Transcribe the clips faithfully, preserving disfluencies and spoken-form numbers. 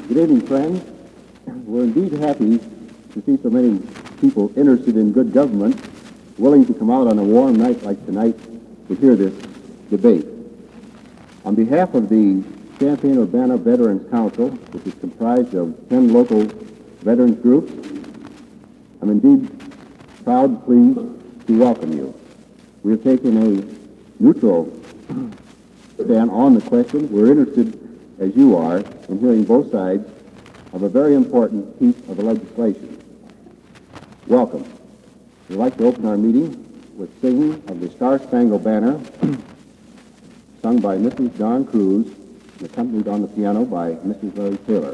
Good evening, friends. We're indeed happy to see so many people interested in good government willing to come out on a warm night like tonight to hear this debate. On behalf of the Champaign-Urbana Veterans Council, which is comprised of ten local veterans groups, I'm indeed proud and pleased to welcome you. We have taken a neutral stand on the question. We're interested, as you are, in hearing both sides of a very important piece of the legislation. Welcome. We'd like to open our meeting with singing of the Star-Spangled Banner, sung by Missus Don Cruz, and accompanied on the piano by Missus Larry Taylor.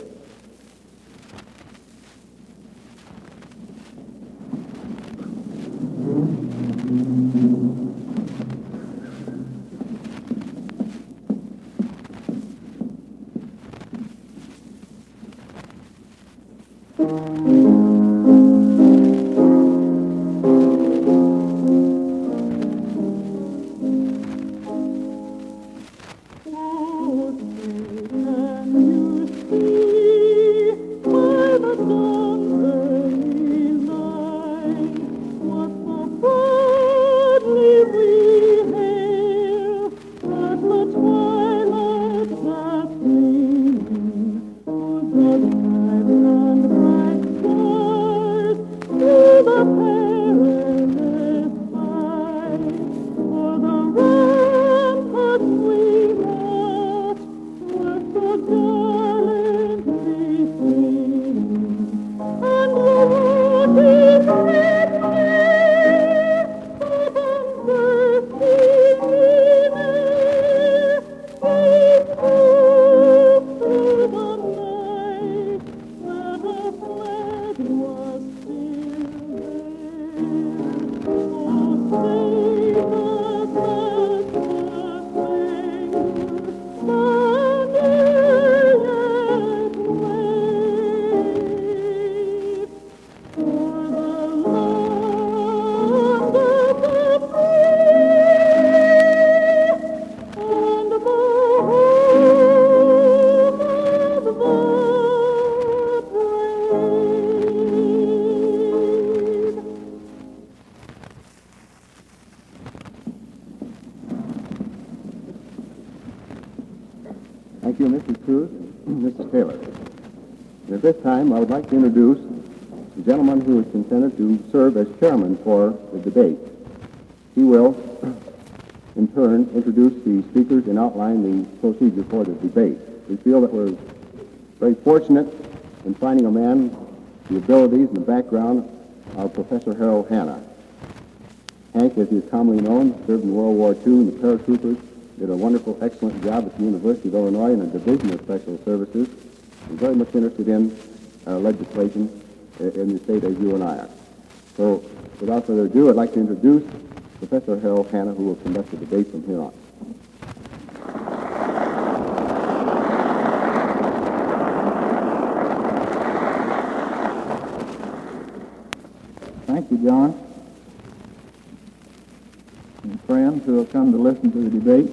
Thank you, Missus Cruz and Missus Taylor. And at this time, I would like to introduce the gentleman who is consented to serve as chairman for the debate. He will, in turn, introduce the speakers and outline the procedure for the debate. We feel that we're very fortunate in finding a man with the abilities and the background of Professor Harold Hanna. Hank, as he is commonly known, served in World War Two in the paratroopers, did a wonderful, excellent job at the University of Illinois in a division of special services. He's very much interested in uh, legislation in the state as you and I are. So, without further ado, I'd like to introduce Professor Harold Hanna, who will conduct the debate from here on. Thank you, John. And friends who have come to listen to the debate.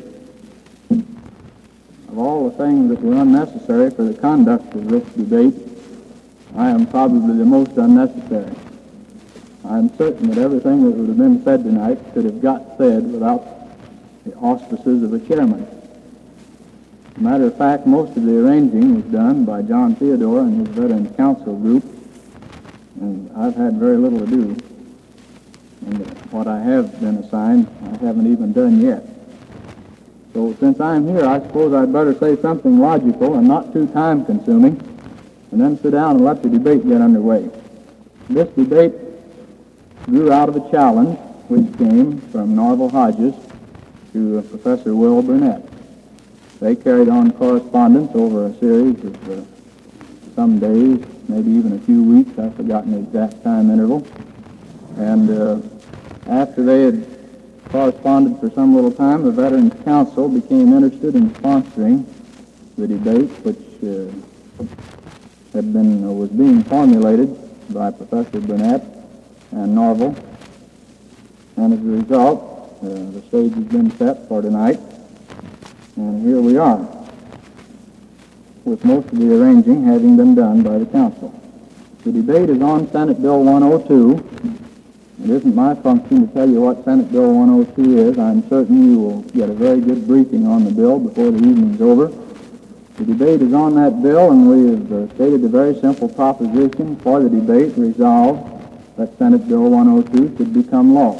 Of all the things that were unnecessary for the conduct of this debate, I am probably the most unnecessary. I am certain that everything that would have been said tonight could have got said without the auspices of a chairman. As a matter of fact, most of the arranging was done by John Theodore and his Veterans Council group, and I've had very little to do. And what I have been assigned, I haven't even done yet. So since I'm here, I suppose I'd better say something logical and not too time-consuming, and then sit down and let the debate get underway. This debate grew out of a challenge which came from Norval Hodges to uh, Professor Will Burnett. They carried on correspondence over a series of uh, some days, maybe even a few weeks. I've forgotten the exact time interval. And uh, after they had corresponded for some little time, the Veterans Council became interested in sponsoring the debate, which uh, had been uh, was being formulated by Professor Burnett and Norval. And as a result, uh, the stage has been set for tonight, and here we are. with most of the arranging having been done by the council. The debate is on Senate Bill one oh two. It isn't my function to tell you what Senate Bill one oh two is. I'm certain you will get a very good briefing on the bill before the evening's over. The debate is on that bill, and we have uh, stated a very simple proposition for the debate: resolved that Senate Bill one oh two should become law.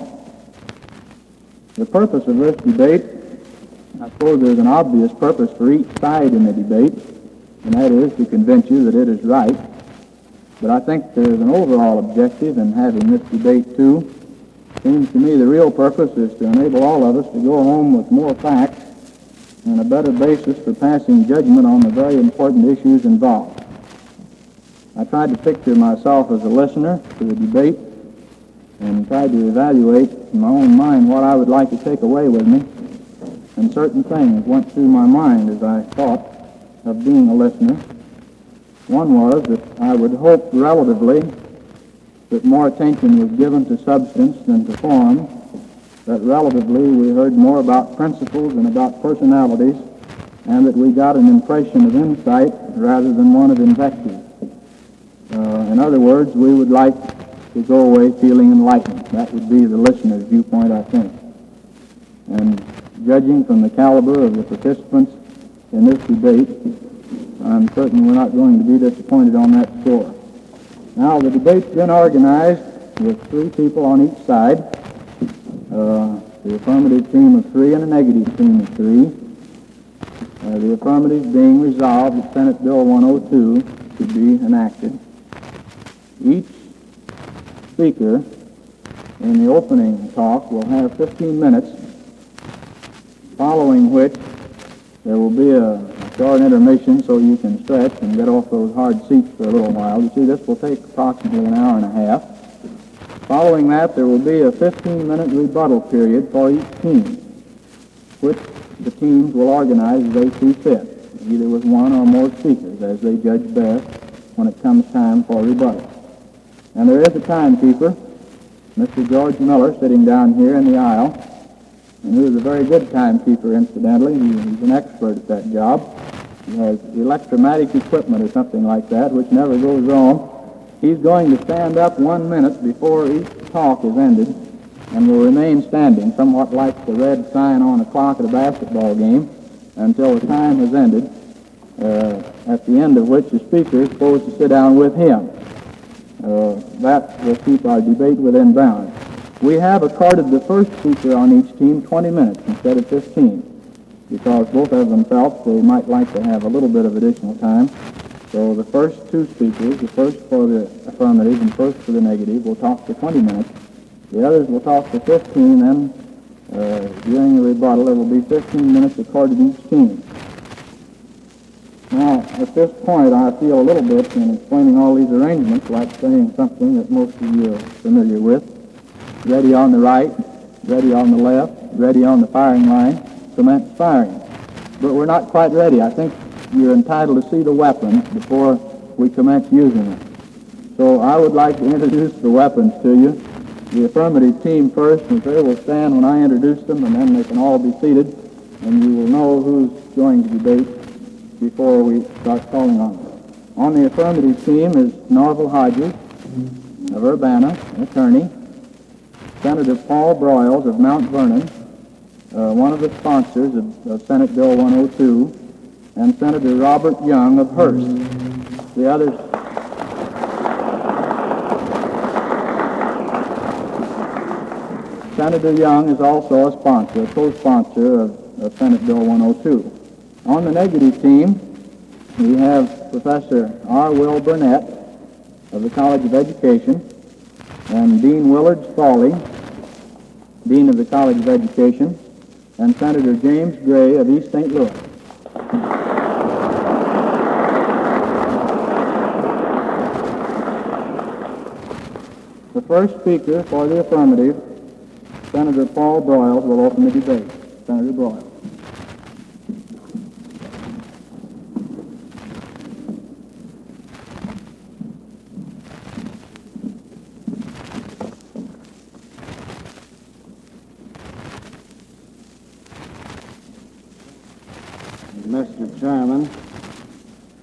The purpose of this debate, I suppose there's an obvious purpose for each side in the debate, and that is to convince you that it is right. But I think there's an overall objective in having this debate, too. It seems to me the real purpose is to enable all of us to go home with more facts and a better basis for passing judgment on the very important issues involved. I tried to picture myself as a listener to the debate and tried to evaluate in my own mind what I would like to take away with me. And certain things went through my mind as I thought of being a listener. One was that I would hope relatively that more attention was given to substance than to form, that relatively we heard more about principles and about personalities, and that we got an impression of insight rather than one of invective. Uh, in other words, we would like to go away feeling enlightened. That would be the listener's viewpoint, I think. And judging from the caliber of the participants in this debate, I'm certain we're not going to be disappointed on that score. Now, the debate's been organized with three people on each side, uh, the affirmative team of three and a negative team of three. Uh, the affirmative being resolved that Senate Bill one oh two should be enacted. Each speaker in the opening talk will have fifteen minutes, following which there will be a short intermission so you can stretch and get off those hard seats for a little while. You see, this will take approximately an hour and a half. Following that, there will be a fifteen-minute rebuttal period for each team, which the teams will organize as they see fit, either with one or more speakers, as they judge best when it comes time for rebuttal. And there is a timekeeper, Mister George Miller, sitting down here in the aisle, and who is a very good timekeeper, incidentally. He, he's an expert at that job. He has electromatic equipment or something like that, which never goes wrong. He's going to stand up one minute before each talk is ended and will remain standing, somewhat like the red sign on a clock at a basketball game, until the time has ended, uh, at the end of which the speaker is supposed to sit down with him. Uh, that will keep our debate within bounds. We have accorded the first speaker on each team twenty minutes instead of fifteen, because both of them felt they might like to have a little bit of additional time. So the first two speakers, the first for the affirmative and first for the negative, will talk for twenty minutes. The others will talk for fifteen, then uh, during the rebuttal there will be fifteen minutes accorded each team. Now, at this point, I feel a little bit in explaining all these arrangements like saying something that most of you are familiar with. Ready on the right, ready on the left, ready on the firing line, commence firing. But we're not quite ready. I think you're entitled to see the weapons before we commence using them. So I would like to introduce the weapons to you. The affirmative team first, and they will stand when I introduce them, and then they can all be seated, and you will know who's going to debate before we start calling on them. On the affirmative team is Norval Hodges of Urbana, attorney, Senator Paul Broyles of Mount Vernon, uh, one of the sponsors of, of Senate Bill one oh two, and Senator Robert Young of Hearst. The others... Senator Young is also a sponsor, a co-sponsor of, of Senate Bill one oh two. On the negative team, we have Professor R. Will Burnett of the College of Education and Dean Willard Spaulding, Dean of the College of Education, and Senator James Gray of East Saint Louis. The first speaker for the affirmative, Senator Paul Broyles, will open the debate. Senator Broyles. Mister Chairman,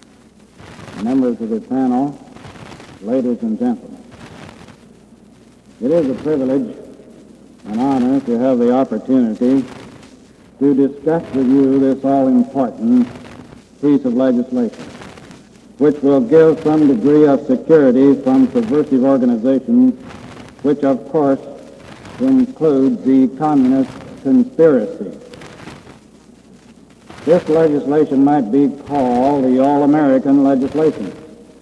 members of the panel, ladies and gentlemen. It is a privilege and honor to have the opportunity to discuss with you this all-important piece of legislation, which will give some degree of security from subversive organizations, which of course includes the communist conspiracy. This legislation might be called the All-American legislation.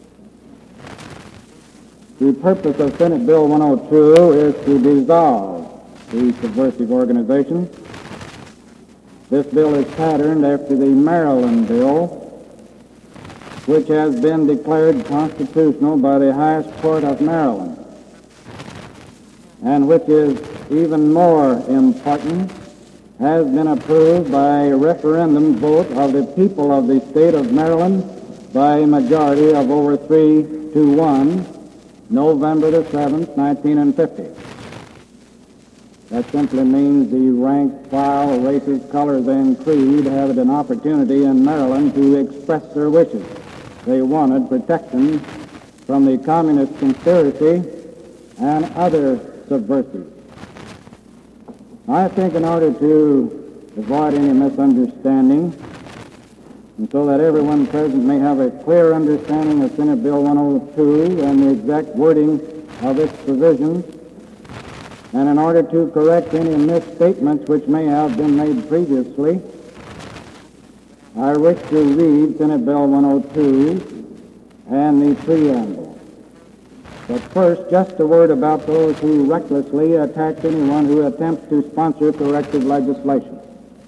The purpose of Senate Bill one oh two is to dissolve these subversive organizations. This bill is patterned after the Maryland bill, which has been declared constitutional by the highest court of Maryland, and which is even more important, has been approved by a referendum vote of the people of the state of Maryland by a majority of over three to one, November the seventh, nineteen fifty. That simply means the rank, file, races, colors, and creed had an opportunity in Maryland to express their wishes. They wanted protection from the communist conspiracy and other subversives. I think in order to avoid any misunderstanding, and so that everyone present may have a clear understanding of Senate Bill one oh two and the exact wording of its provisions, and in order to correct any misstatements which may have been made previously, I wish to read Senate Bill one oh two and the preamble. But first, just a word about those who recklessly attack anyone who attempts to sponsor corrective legislation.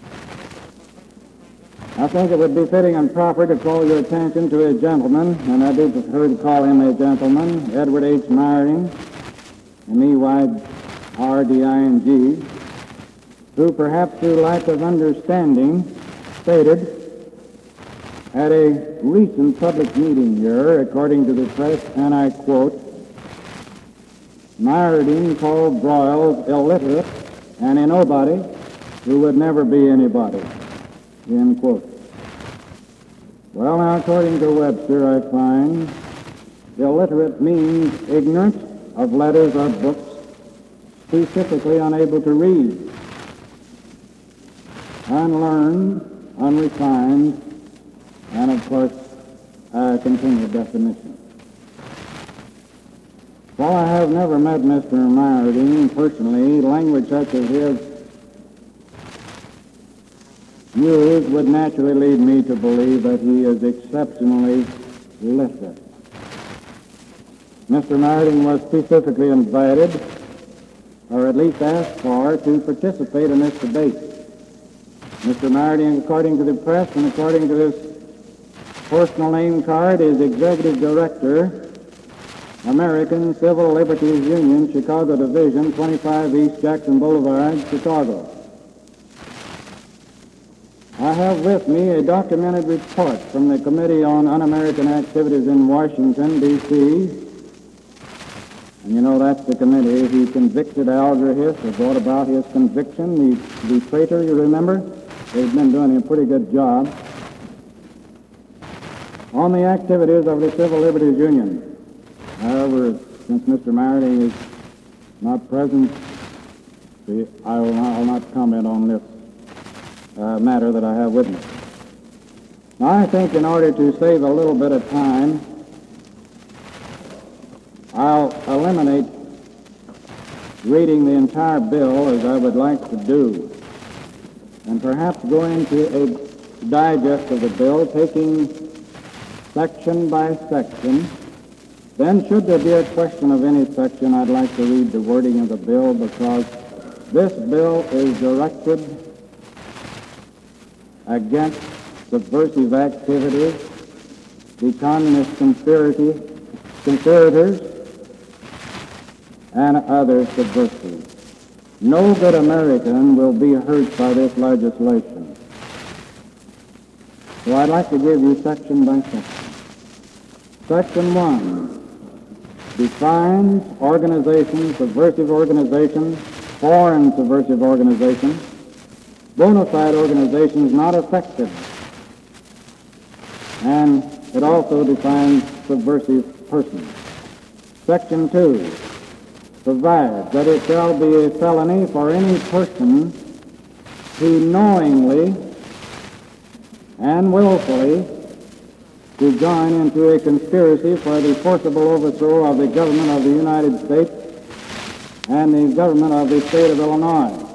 I think it would be fitting and proper to call your attention to a gentleman, and I do prefer to call him a gentleman, Edward H. Meyerding, M E Y R D I N G, who perhaps through lack of understanding stated at a recent public meeting here, according to the press, and I quote, Meyerding called Broyles illiterate and a nobody who would never be anybody, end quote. Well, now, according to Webster, I find illiterate means ignorant of letters or books, specifically unable to read, unlearned, unrefined, and, of course, a continued definition. While I have never met Mister Meyerding personally, language such as his used would naturally lead me to believe that he is exceptionally literate. Mister Meyerding was specifically invited, or at least asked for, to participate in this debate. Mister Meyerding, according to the press and according to his personal name card, is Executive Director, American Civil Liberties Union, Chicago Division, twenty-five East Jackson Boulevard, Chicago. I have with me a documented report from the Committee on Un-American Activities in Washington, D C, and you know that's the committee who convicted Alger Hiss, or brought about his conviction, the, the traitor, you remember? They've been doing a pretty good job on the activities of the Civil Liberties Union. However, since Mister Meyerding is not present, see, I will not, I will not comment on this uh, matter that I have with me. Now, I think in order to save a little bit of time, I'll eliminate reading the entire bill as I would like to do, and perhaps go into a digest of the bill, taking section by section. Then, should there be a question of any section, I'd like to read the wording of the bill, because this bill is directed against subversive activities, the communist conspiracy, conspirators, and other subversives. No good American will be hurt by this legislation. So I'd like to give you section by section. Section one defines organizations, subversive organizations, foreign subversive organizations, bona fide organizations not affected, and it also defines subversive person. Section two provides that it shall be a felony for any person who knowingly and willfully to join into a conspiracy for the forcible overthrow of the government of the United States and the government of the state of Illinois.